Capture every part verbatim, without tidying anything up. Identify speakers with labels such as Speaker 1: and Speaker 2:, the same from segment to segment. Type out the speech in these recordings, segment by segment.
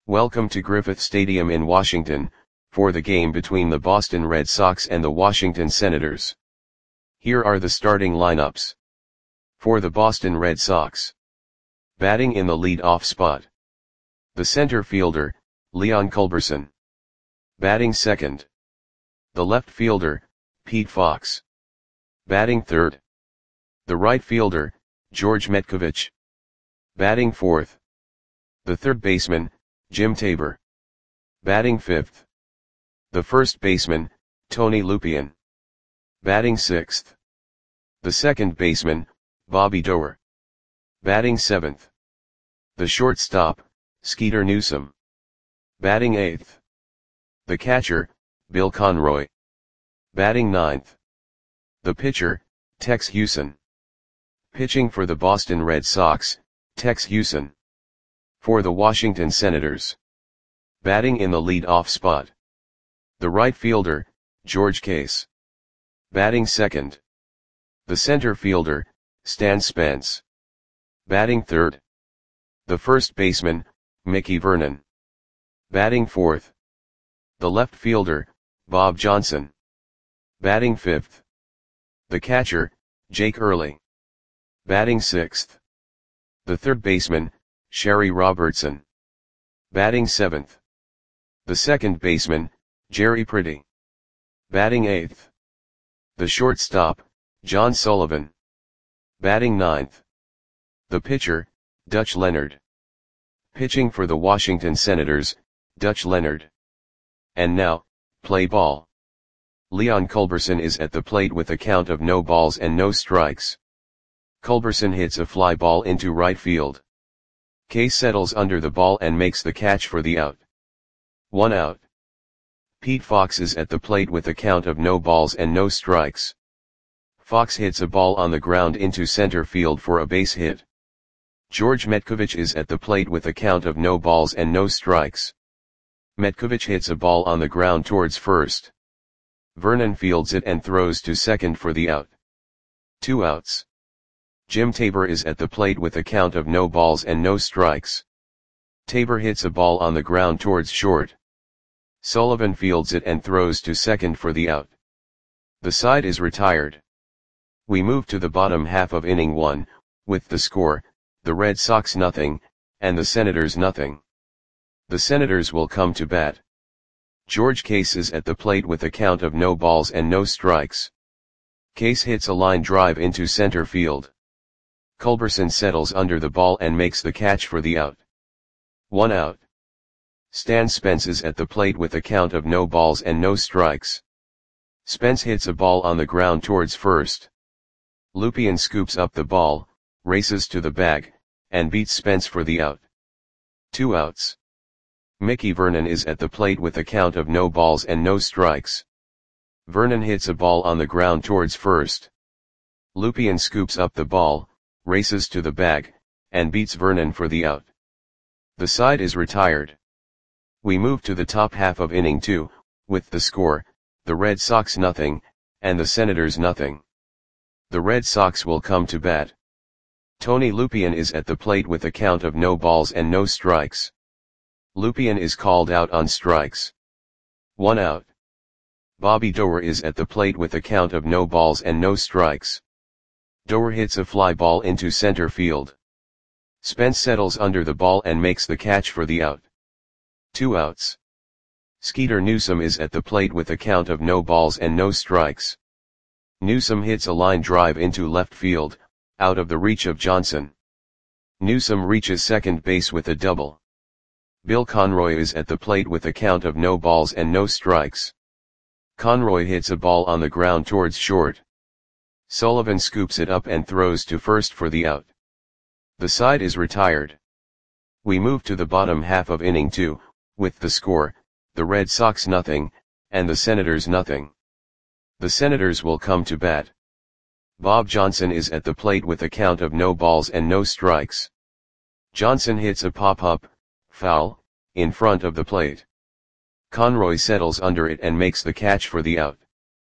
Speaker 1: Welcome to Griffith Stadium in Washington, for the game between the Boston Red Sox and the Washington Senators. Here are the starting lineups. For the Boston Red Sox. Batting in the lead-off spot. The center fielder, Leon Culberson. Batting second. The left fielder, Pete Fox. Batting third. The right fielder, George Metkovich. Batting fourth. The third baseman, Jim Tabor. Batting fifth. The first baseman, Tony Lupien. Batting sixth. The second baseman, Bobby Doerr. Batting seventh. The shortstop, Skeeter Newsom. Batting eighth. The catcher, Bill Conroy. Batting ninth. The pitcher, Tex Hewson. Pitching for the Boston Red Sox, Tex Hewson. For the Washington Senators. Batting in the lead-off spot. The right fielder, George Case. Batting second. The center fielder, Stan Spence. Batting third. The first baseman, Mickey Vernon. Batting fourth. The left fielder, Bob Johnson. Batting fifth. The catcher, Jake Early. Batting sixth. The third baseman, Sherry Robertson. Batting seventh. The second baseman, Jerry Pretty. Batting eighth. The shortstop, John Sullivan. Batting ninth. The pitcher, Dutch Leonard. Pitching for the Washington Senators, Dutch Leonard. And now, play ball. Leon Culberson is at the plate with a count of no balls and no strikes. Culberson hits a fly ball into right field. Case settles under the ball and makes the catch for the out. One out. Pete Fox is at the plate with a count of no balls and no strikes. Fox hits a ball on the ground into center field for a base hit. George Metkovich is at the plate with a count of no balls and no strikes. Metkovich hits a ball on the ground towards first. Vernon fields it and throws to second for the out. Two outs. Jim Tabor is at the plate with a count of no balls and no strikes. Tabor hits a ball on the ground towards short. Sullivan fields it and throws to second for the out. The side is retired. We move to the bottom half of inning one, with the score, the Red Sox nothing, and the Senators nothing. The Senators will come to bat. George Case is at the plate with a count of no balls and no strikes. Case hits a line drive into center field. Culberson settles under the ball and makes the catch for the out. One out. Stan Spence is at the plate with a count of no balls and no strikes. Spence hits a ball on the ground towards first. Lupien scoops up the ball, races to the bag, and beats Spence for the out. Two outs. Mickey Vernon is at the plate with a count of no balls and no strikes. Vernon hits a ball on the ground towards first. Lupien scoops up the ball, races to the bag, and beats Vernon for the out. The side is retired. We move to the top half of inning two, with the score, the Red Sox nothing, and the Senators nothing. The Red Sox will come to bat. Tony Lupien is at the plate with a count of no balls and no strikes. Lupien is called out on strikes. One out. Bobby Doerr is at the plate with a count of no balls and no strikes. Doerr hits a fly ball into center field. Spence settles under the ball and makes the catch for the out. Two outs. Skeeter Newsom is at the plate with a count of no balls and no strikes. Newsom hits a line drive into left field, out of the reach of Johnson. Newsom reaches second base with a double. Bill Conroy is at the plate with a count of no balls and no strikes. Conroy hits a ball on the ground towards short. Sullivan scoops it up and throws to first for the out. The side is retired. We move to the bottom half of inning two, with the score, the Red Sox nothing, and the Senators nothing. The Senators will come to bat. Bob Johnson is at the plate with a count of no balls and no strikes. Johnson hits a pop-up, foul, in front of the plate. Conroy settles under it and makes the catch for the out.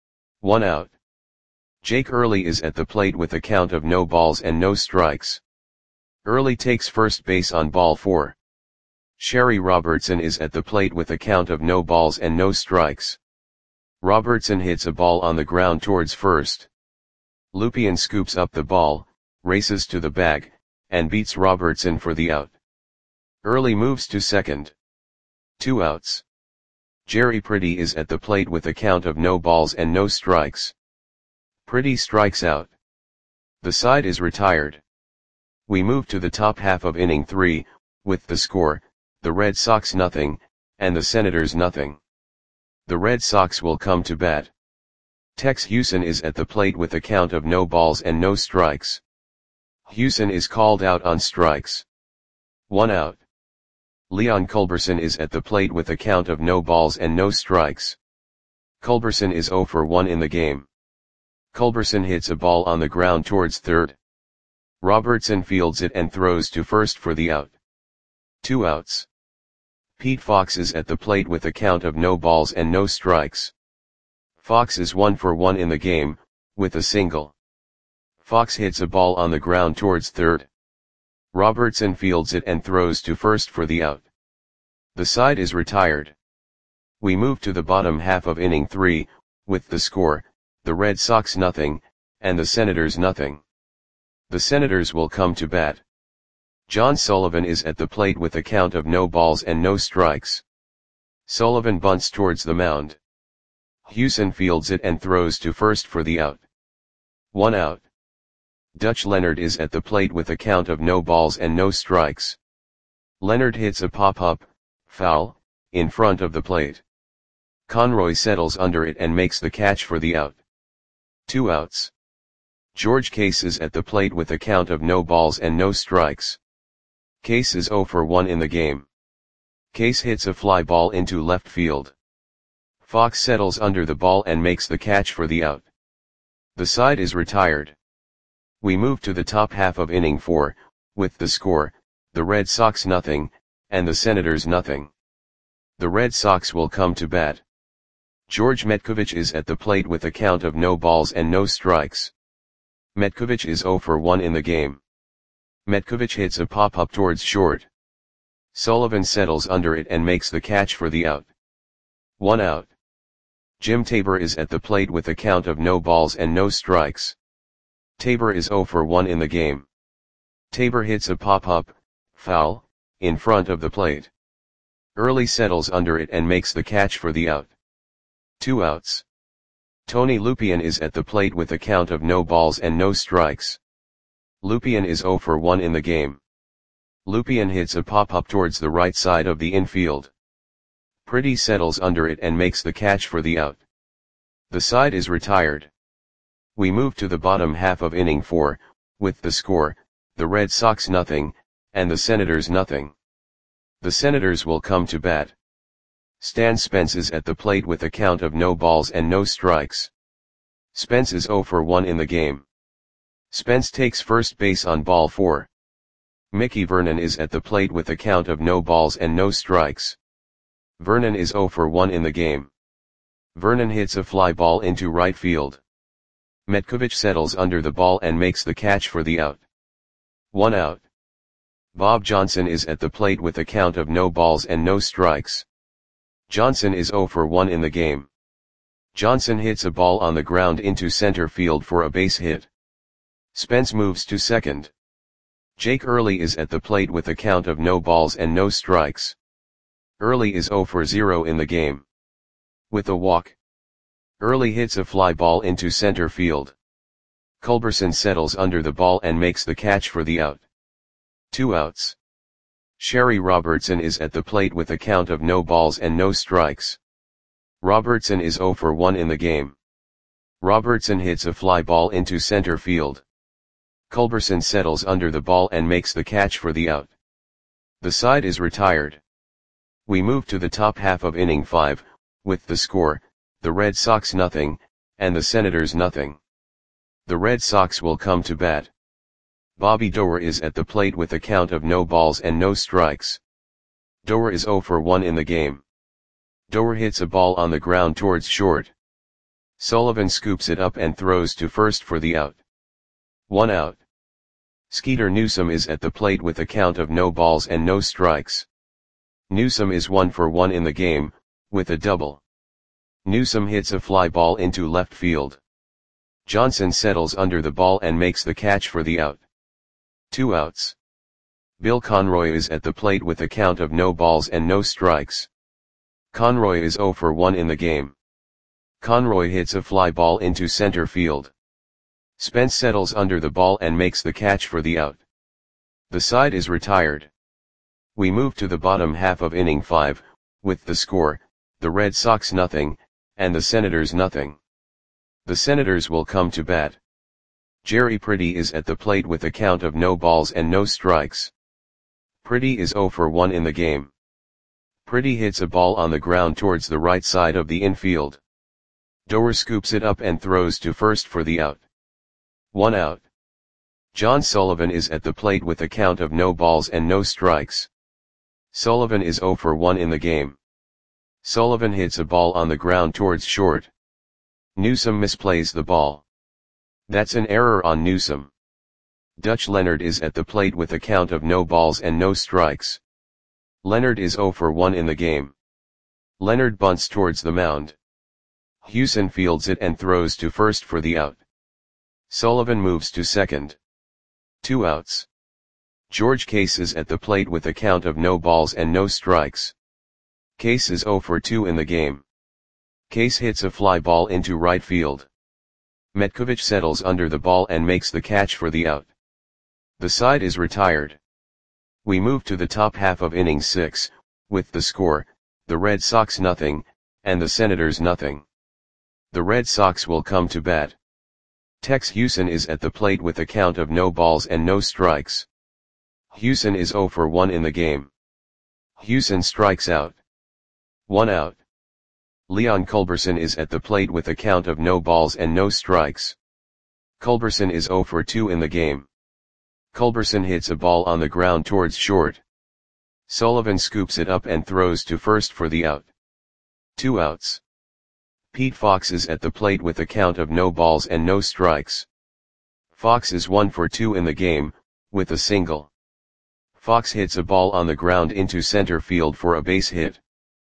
Speaker 1: One out. Jake Early is at the plate with a count of no balls and no strikes. Early takes first base on ball four. Sherry Robertson is at the plate with a count of no balls and no strikes. Robertson hits a ball on the ground towards first. Lupien scoops up the ball, races to the bag, and beats Robertson for the out. Early moves to second. Two outs. Jerry Pretty is at the plate with a count of no balls and no strikes. Pretty strikes out. The side is retired. We move to the top half of inning three, with the score, the Red Sox nothing, and the Senators nothing. The Red Sox will come to bat. Tex Hewson is at the plate with a count of no balls and no strikes. Hewson is called out on strikes. One out. Leon Culberson is at the plate with a count of no balls and no strikes. Culberson is zero for one in the game. Culberson hits a ball on the ground towards third. Robertson fields it and throws to first for the out. Two outs. Pete Fox is at the plate with a count of no balls and no strikes. Fox is one for one in the game, with a single. Fox hits a ball on the ground towards third. Robertson fields it and throws to first for the out. The side is retired. We move to the bottom half of inning three, with the score, the Red Sox nothing, and the Senators nothing. The Senators will come to bat. John Sullivan is at the plate with a count of no balls and no strikes. Sullivan bunts towards the mound. Hewson fields it and throws to first for the out. One out. Dutch Leonard is at the plate with a count of no balls and no strikes. Leonard hits a pop-up, foul, in front of the plate. Conroy settles under it and makes the catch for the out. Two outs. George Case is at the plate with a count of no balls and no strikes. Case is zero for one in the game. Case hits a fly ball into left field. Fox settles under the ball and makes the catch for the out. The side is retired. We move to the top half of inning four, with the score, the Red Sox nothing, and the Senators nothing. The Red Sox will come to bat. George Metkovich is at the plate with a count of no balls and no strikes. Metkovich is zero for one in the game. Metkovich hits a pop-up towards short. Sullivan settles under it and makes the catch for the out. One out. Jim Tabor is at the plate with a count of no balls and no strikes. Tabor is zero for one in the game. Tabor hits a pop-up, foul, in front of the plate. Early settles under it and makes the catch for the out. Two outs. Tony Lupien is at the plate with a count of no balls and no strikes. Lupien is zero for one in the game. Lupien hits a pop-up towards the right side of the infield. Pretty settles under it and makes the catch for the out. The side is retired. We move to the bottom half of inning four, with the score, the Red Sox nothing, and the Senators nothing. The Senators will come to bat. Stan Spence is at the plate with a count of no balls and no strikes. Spence is zero for one in the game. Spence takes first base on ball four. Mickey Vernon is at the plate with a count of no balls and no strikes. Vernon is zero for one in the game. Vernon hits a fly ball into right field. Metkovich settles under the ball and makes the catch for the out. One out. Bob Johnson is at the plate with a count of no balls and no strikes. Johnson is zero for one in the game. Johnson hits a ball on the ground into center field for a base hit. Spence moves to second. Jake Early is at the plate with a count of no balls and no strikes. Early is zero for zero in the game. With a walk. Early hits a fly ball into center field. Culberson settles under the ball and makes the catch for the out. Two outs. Sherry Robertson is at the plate with a count of no balls and no strikes. Robertson is zero for one in the game. Robertson hits a fly ball into center field. Culberson settles under the ball and makes the catch for the out. The side is retired. We move to the top half of inning five, with the score, the Red Sox nothing, and the Senators nothing. The Red Sox will come to bat. Bobby Doerr is at the plate with a count of no balls and no strikes. Doerr is zero for one in the game. Doerr hits a ball on the ground towards short. Sullivan scoops it up and throws to first for the out. One out. Skeeter Newsome is at the plate with a count of no balls and no strikes. Newsome is one for one in the game, with a double. Newsome hits a fly ball into left field. Johnson settles under the ball and makes the catch for the out. Two outs. Bill Conroy is at the plate with a count of no balls and no strikes. Conroy is zero for one in the game. Conroy hits a fly ball into center field. Spence settles under the ball and makes the catch for the out. The side is retired. We move to the bottom half of inning five, with the score, the Red Sox nothing, and the Senators nothing. The Senators will come to bat. Jerry Pretty is at the plate with a count of no balls and no strikes. Pretty is zero for one in the game. Pretty hits a ball on the ground towards the right side of the infield. Doer scoops it up and throws to first for the out. One out. John Sullivan is at the plate with a count of no balls and no strikes. Sullivan is zero for one in the game. Sullivan hits a ball on the ground towards short. Newsome misplays the ball. That's an error on Newsome. Dutch Leonard is at the plate with a count of no balls and no strikes. Leonard is zero for one in the game. Leonard bunts towards the mound. Hewson fields it and throws to first for the out. Sullivan moves to second. Two outs. George Case is at the plate with a count of no balls and no strikes. Case is zero for two in the game. Case hits a fly ball into right field. Metkovich settles under the ball and makes the catch for the out. The side is retired. We move to the top half of inning six, with the score, the Red Sox nothing, and the Senators nothing. The Red Sox will come to bat. Tex Hewson is at the plate with a count of no balls and no strikes. Hewson is zero for one in the game. Hewson strikes out. One out. Leon Culberson is at the plate with a count of no balls and no strikes. Culberson is zero for two in the game. Culberson hits a ball on the ground towards short. Sullivan scoops it up and throws to first for the out. Two outs. Pete Fox is at the plate with a count of no balls and no strikes. Fox is one for two in the game, with a single. Fox hits a ball on the ground into center field for a base hit.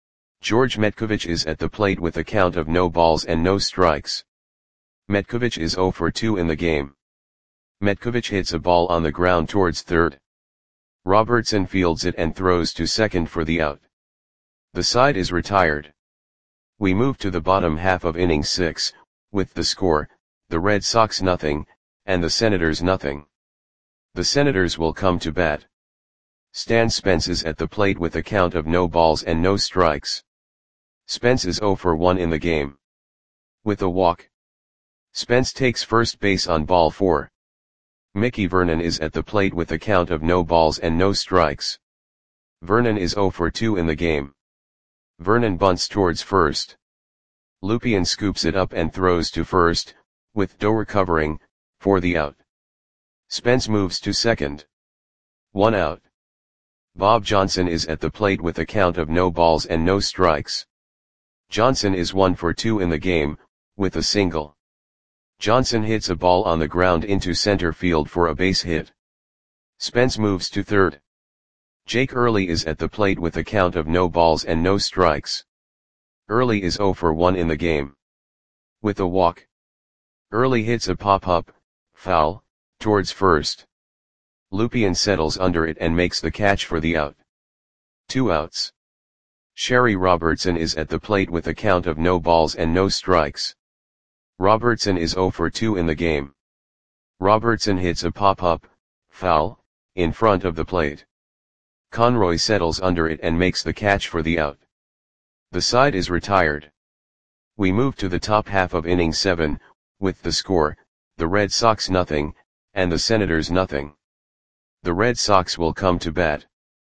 Speaker 1: George Metkovich is at the plate with a count of no balls and no strikes. Metkovich is zero for two in the game. Metkovich hits a ball on the ground towards third. Robertson fields it and throws to second for the out. The side is retired. We move to the bottom half of inning six, with the score, the Red Sox nothing, and the Senators nothing. The Senators will come to bat. Stan Spence is at the plate with a count of no balls and no strikes. Spence is zero for one in the game. With a walk. Spence takes first base on ball four. Mickey Vernon is at the plate with a count of no balls and no strikes. Vernon is zero for two in the game. Vernon bunts towards first. Lupien scoops it up and throws to first, with Doer covering, for the out. Spence moves to second. One out. Bob Johnson is at the plate with a count of no balls and no strikes. Johnson is one for two in the game, with a single. Johnson hits a ball on the ground into center field for a base hit. Spence moves to third. Jake Early is at the plate with a count of no balls and no strikes. Early is zero for one in the game. With a walk. Early hits a pop-up, foul, towards first. Lupien settles under it and makes the catch for the out. Two outs. Sherry Robertson is at the plate with a count of no balls and no strikes. Robertson is zero for two in the game. Robertson hits a pop-up, foul, in front of the plate. Conroy settles under it and makes the catch for the out. The side is retired. We move to the top half of inning seven, with the score, the Red Sox nothing, and the Senators nothing. The Red Sox will come to bat.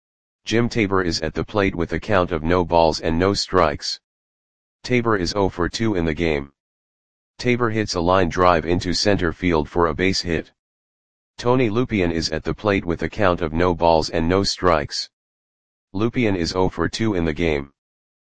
Speaker 1: Jim Tabor is at the plate with a count of no balls and no strikes. Tabor is zero for two in the game. Tabor hits a line drive into center field for a base hit. Tony Lupien is at the plate with a count of no balls and no strikes. Lupien is zero for two in the game.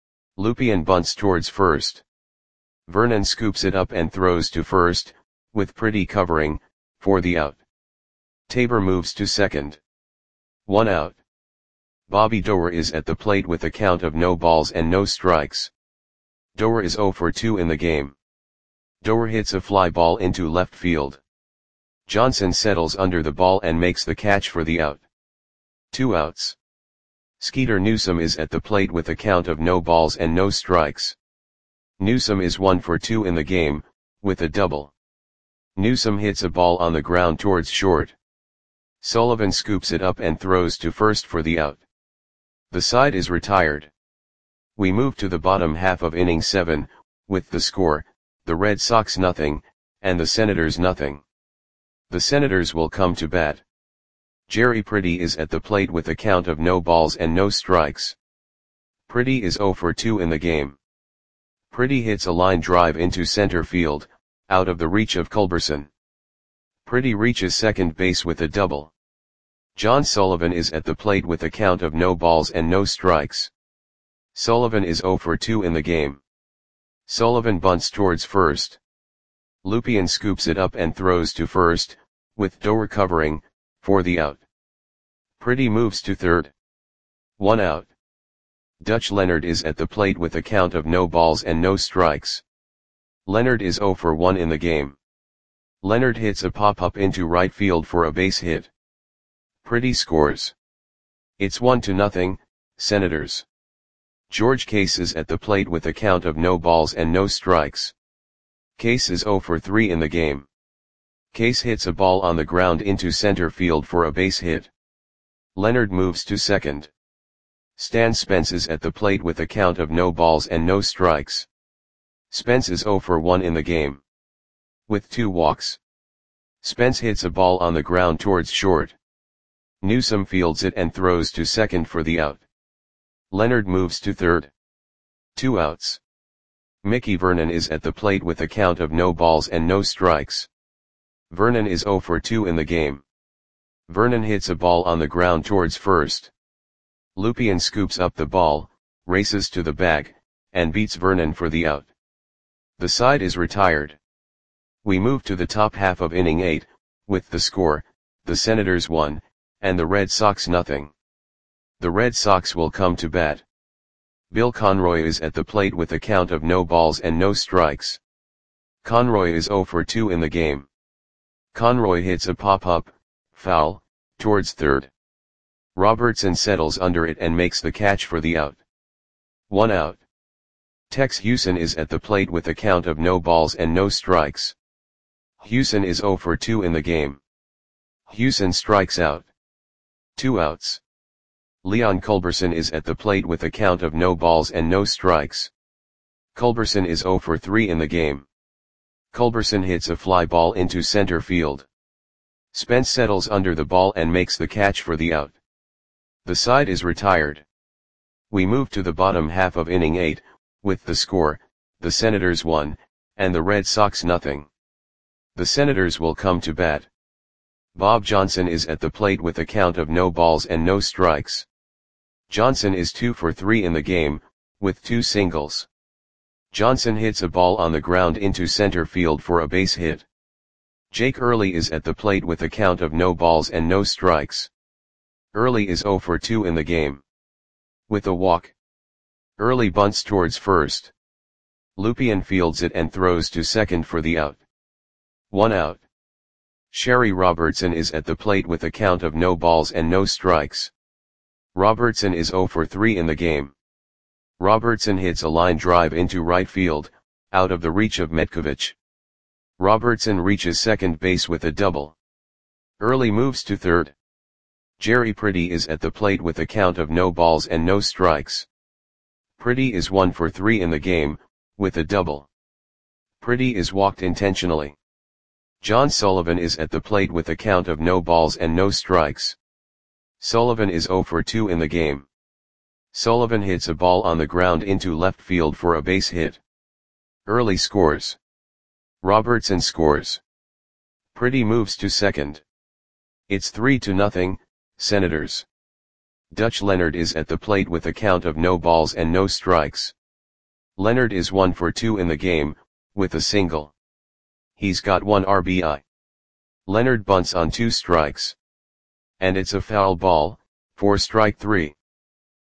Speaker 1: Lupien bunts towards first. Vernon scoops it up and throws to first, with Pretty covering, for the out. Tabor moves to second. One out. Bobby Doerr is at the plate with a count of no balls and no strikes. Doerr is zero for two in the game. Doerr hits a fly ball into left field. Johnson settles under the ball and makes the catch for the out. Two outs. Skeeter Newsom is at the plate with a count of no balls and no strikes. Newsom is one for two in the game, with a double. Newsom hits a ball on the ground towards short. Sullivan scoops it up and throws to first for the out. The side is retired. We move to the bottom half of inning seven, with the score, the Red Sox nothing, and the Senators nothing. The Senators will come to bat. Jerry Pretty is at the plate with a count of no balls and no strikes. Pretty is zero for two in the game. Pretty hits a line drive into center field, out of the reach of Culberson. Pretty reaches second base with a double. John Sullivan is at the plate with a count of no balls and no strikes. Sullivan is zero for two in the game. Sullivan bunts towards first. Lupien scoops it up and throws to first, with Doerr covering, for the out. Pretty moves to third. One out. Dutch Leonard is at the plate with a count of no balls and no strikes. Leonard is zero for one in the game. Leonard hits a pop-up into right field for a base hit. Pretty scores. It's one to nothing, Senators. George Case is at the plate with a count of no balls and no strikes. Case is zero for three in the game. Case hits a ball on the ground into center field for a base hit. Leonard moves to second. Stan Spence is at the plate with a count of no balls and no strikes. Spence is zero for one in the game. With two walks. Spence hits a ball on the ground towards short. Newsom fields it and throws to second for the out. Leonard moves to third. Two outs. Mickey Vernon is at the plate with a count of no balls and no strikes. Vernon is zero for two in the game. Vernon hits a ball on the ground towards first. Lupien scoops up the ball, races to the bag, and beats Vernon for the out. The side is retired. We move to the top half of inning eight, with the score, the Senators one, and the Red Sox nothing. The Red Sox will come to bat. Bill Conroy is at the plate with a count of no balls and no strikes. Conroy is zero for two in the game. Conroy hits a pop-up, foul, towards third. Robertson settles under it and makes the catch for the out. One out. Tex Hewson is at the plate with a count of no balls and no strikes. Hewson is zero for two in the game. Hewson strikes out. Two outs. Leon Culberson is at the plate with a count of no balls and no strikes. Culberson is zero for three in the game. Culberson hits a fly ball into center field. Spence settles under the ball and makes the catch for the out. The side is retired. We move to the bottom half of inning eight, with the score, the Senators one, and the Red Sox nothing. The Senators will come to bat. Bob Johnson is at the plate with a count of no balls and no strikes. Johnson is two for three in the game, with two singles. Johnson hits a ball on the ground into center field for a base hit. Jake Early is at the plate with a count of no balls and no strikes. Early is zero for two in the game. With a walk. Early bunts towards first. Lupien fields it and throws to second for the out. One out. Sherry Robertson is at the plate with a count of no balls and no strikes. Robertson is zero for three in the game. Robertson hits a line drive into right field, out of the reach of Metkovich. Robertson reaches second base with a double. Early moves to third. Jerry Pretty is at the plate with a count of no balls and no strikes. Pretty is one for three in the game, with a double. Pretty is walked intentionally. John Sullivan is at the plate with a count of no balls and no strikes. Sullivan is zero for two in the game. Sullivan hits a ball on the ground into left field for a base hit. Early scores. Robertson scores. Pretty moves to second. It's three to nothing, Senators. Dutch Leonard is at the plate with a count of no balls and no strikes. Leonard is one for two in the game, with a single. He's got one R B I. Leonard bunts on two strikes. And it's a foul ball, for strike three.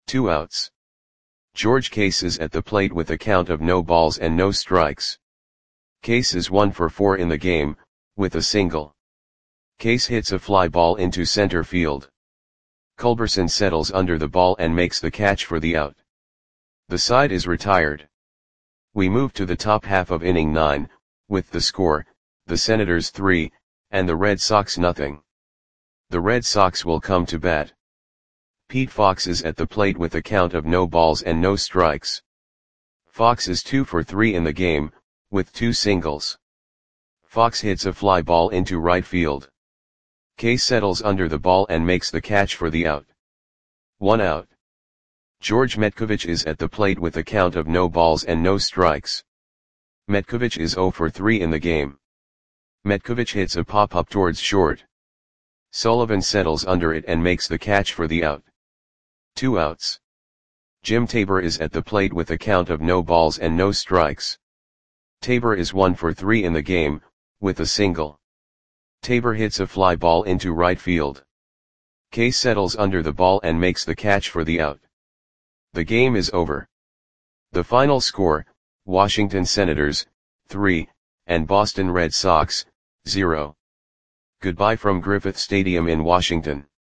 Speaker 1: Two outs. George Case is at the plate with a count of no balls and no strikes. Case is one for four in the game, with a single. Case hits a fly ball into center field. Culberson settles under the ball and makes the catch for the out. The side is retired. We move to the top half of inning nine, with the score, the Senators three, and the Red Sox nothing. The Red Sox will come to bat. Pete Fox is at the plate with a count of no balls and no strikes. Fox is two for three in the game, with two singles. Fox hits a fly ball into right field. Case settles under the ball and makes the catch for the out. One out. George Metcovich is at the plate with a count of no balls and no strikes. Metcovich is zero for three in the game. Metcovich hits a pop-up towards short. Sullivan settles under it and makes the catch for the out. Two outs. Jim Tabor is at the plate with a count of no balls and no strikes. Tabor is one for three in the game, with a single. Tabor hits a fly ball into right field. Case settles under the ball and makes the catch for the out. The game is over. The final score, Washington Senators, three, and Boston Red Sox, zero. Goodbye from Griffith Stadium in Washington.